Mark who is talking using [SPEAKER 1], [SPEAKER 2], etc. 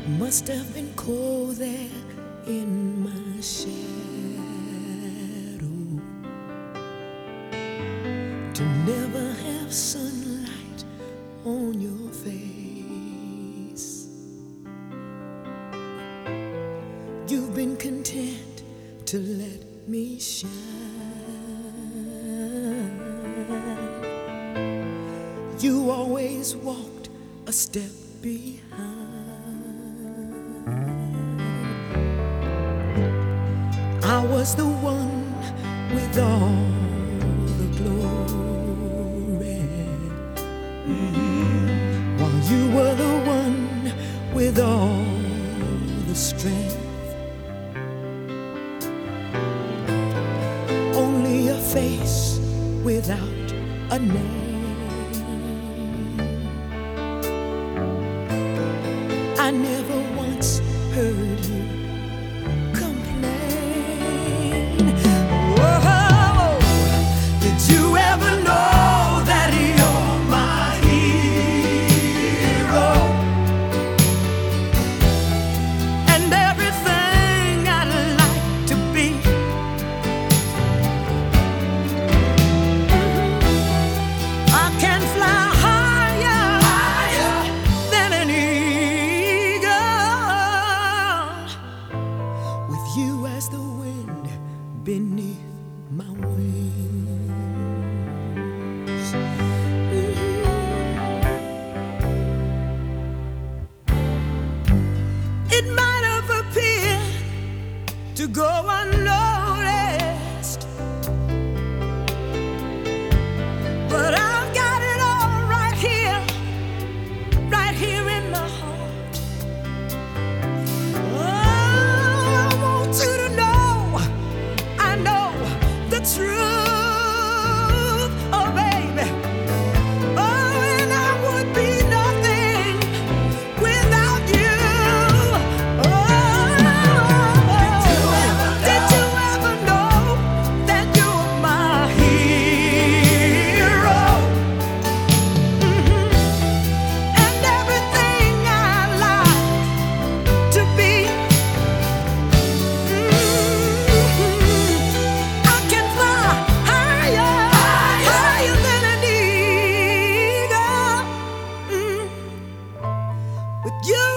[SPEAKER 1] Must have been cold there in my shadow to never have sunlight on your face. You've been content to let me shine. You always walked a step behind. I was the one with all the glory, while you were the one with all the strength. Only a face without a name. I never once heard you complain. Whoa, did you ever know that you're my hero? And everything I'd like to be. I can fly higher, higher than an eagle, with you as the wind beneath my wings. It might have appeared to go unnoticed, but I've got it all right here in my heart. Oh, I want you to know, I know the truth, oh baby. Oh, and I would be nothing without you. Oh, did you ever know that you're my hero? And everything I like to be. I can fly higher, higher than an eagle, with you